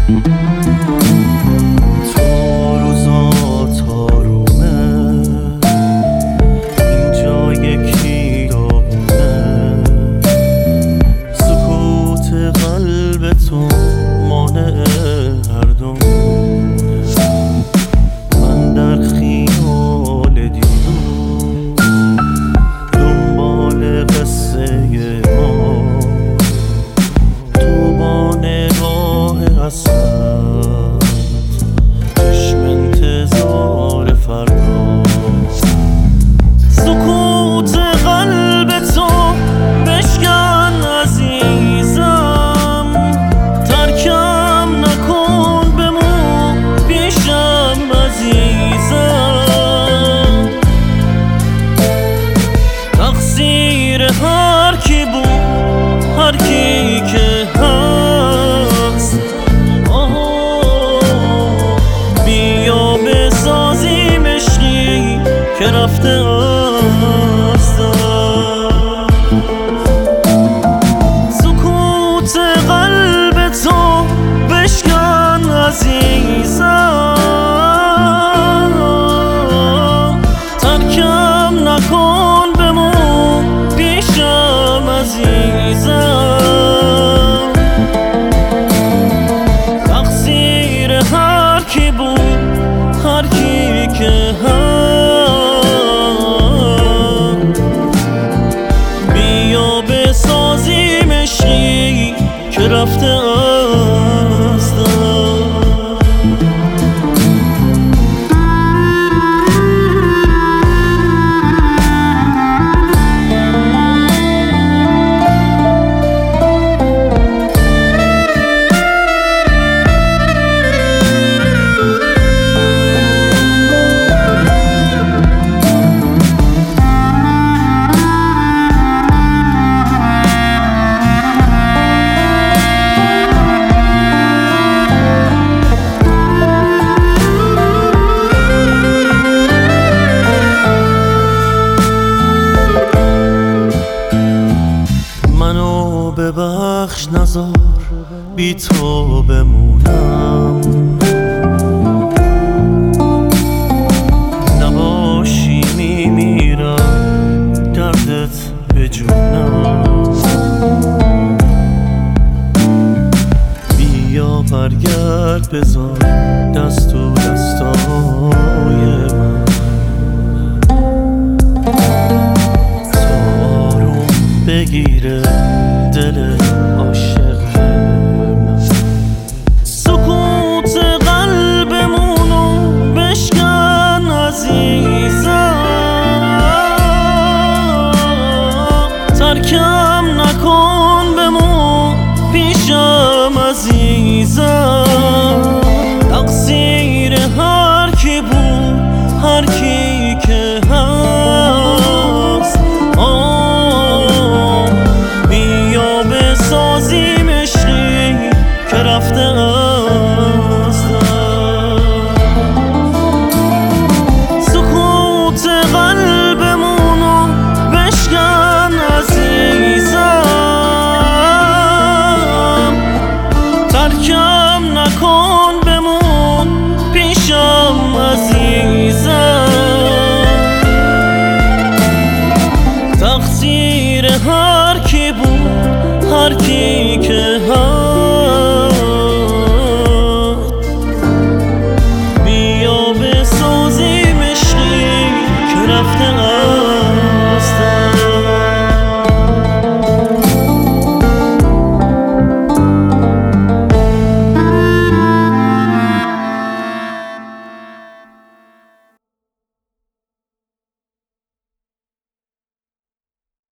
تو روزا تارونه، اینجا یکی داغونه، سکوت قلب تو مانع هر دومونه. من در خیال دیدم دنبال قصه ما، تو با نگاه حسرت چشم انتظار فردا. سکوت قلب تو بشکن عزیزم، ترکم نکن بمون پیشم عزیزم. تقصیر هر کی بود، هر کی که هست، بیا بسازیم عشقی که رفته است. سکوت قلب تو بشکن عزیزم، ترکم نکن بمون پیشم عزیزم. تقصیر هر کی بود، هر کی که هست، بیا بسازیم عشقی که رفته است. منو ببخش نذار بی تو بمونم، نباشی میمیرم دردت به جونم. بیا برگرد بذار دست تو دستای من، بگیره دل عاشق من. سکوت قلبمونو بشکن عزیزم، ترکم نکن بمون پیشم عزیزم. تقصیر هر کی بود، هر کی که هست، بسازیم عشقی که رفته است. سکوت قلبمونو بشکن عزیزم، ترکم نکن بمون پیشم عزیزم. تقصیر هر کی بود، هر کی که